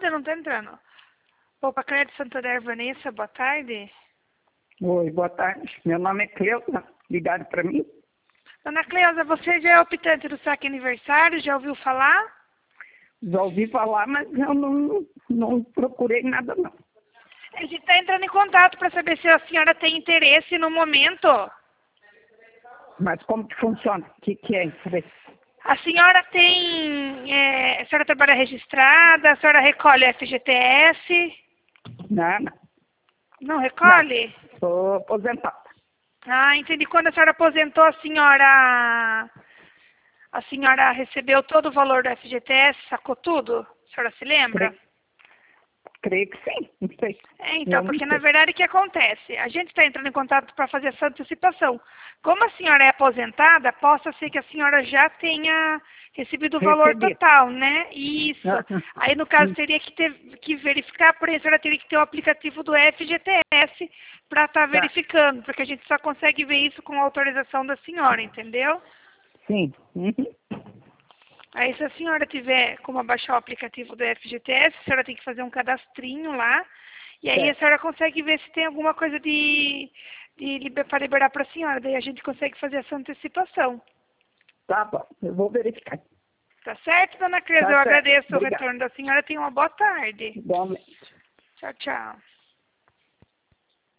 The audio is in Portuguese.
chamada, não tá entrando. Opa, Crédito Santander, Vanessa, boa tarde. Oi, boa tarde. Meu nome é Cleusa. Ligaram para mim? Dona Cleusa, você já é optante do saque aniversário? Já ouviu falar? Já ouvi falar, mas eu não procurei nada, não. A gente está entrando em contato para saber se a senhora tem interesse no momento. Mas como que funciona? O que é isso? A senhora tem... a senhora trabalha registrada? A senhora recolhe FGTS? Não, não. Não recolhe? Estou aposentada. Ah, entendi. Quando a senhora aposentou, a senhora recebeu todo o valor do FGTS, sacou tudo? A senhora se lembra? Creio que sim, não sei. Então, porque na verdade o que acontece? A gente está entrando em contato para fazer essa antecipação. Como a senhora é aposentada, possa ser que a senhora já tenha recebido o valor total, né? Isso. Aí, no caso, teria que verificar, porém, a senhora teria que ter o aplicativo do FGTS para estar verificando, porque a gente só consegue ver isso com a autorização da senhora, entendeu? Sim. Aí, se a senhora tiver como baixar o aplicativo do FGTS, a senhora tem que fazer um cadastrinho lá. E aí a senhora consegue ver se tem alguma coisa para liberar para a senhora. Daí a gente consegue fazer essa antecipação. Tá bom, eu vou verificar. Tá certo, dona Cleusa? Tá Eu certo. agradeço o Obrigado. retorno da senhora. Tenha uma boa tarde. Igualmente. Tchau, tchau.